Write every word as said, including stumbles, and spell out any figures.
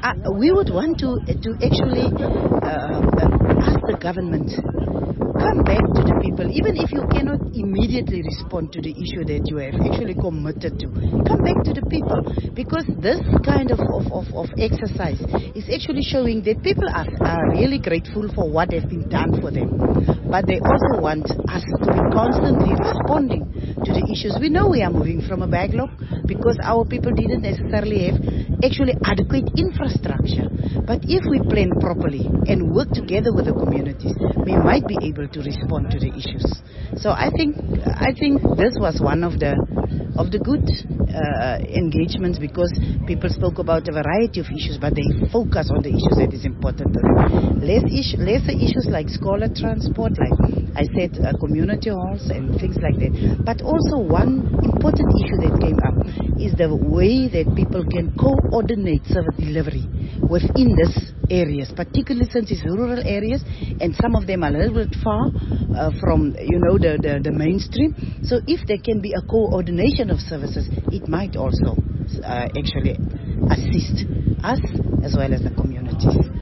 uh, we would want to to actually uh, uh, ask the government, come back to the people, even if you cannot immediately respond to the issue that you have actually committed to. Come back to the people, because this kind of, of, of, of exercise is actually showing that people are, are really grateful for what has been done for them. But they also want us to be constantly responding to the issues. We know we are moving from a backlog because our people didn't necessarily have actually adequate infrastructure. But if we plan properly and work together with the communities, we might be able to respond to the issues. So I think I think this was one of the of the good uh, engagements, because people spoke about a variety of issues, but they focus on the issues that is important to them. Less issue, lesser issues like scholar transport, like I said, uh, community halls and things like that. But also one important issue that came up is the way that people can coordinate service delivery within these areas, particularly since it's rural areas and some of them are a little bit far uh, from, you know, the, the, the mainstream. So if there can be a coordination of services, it might also uh, actually assist us as well as the communities.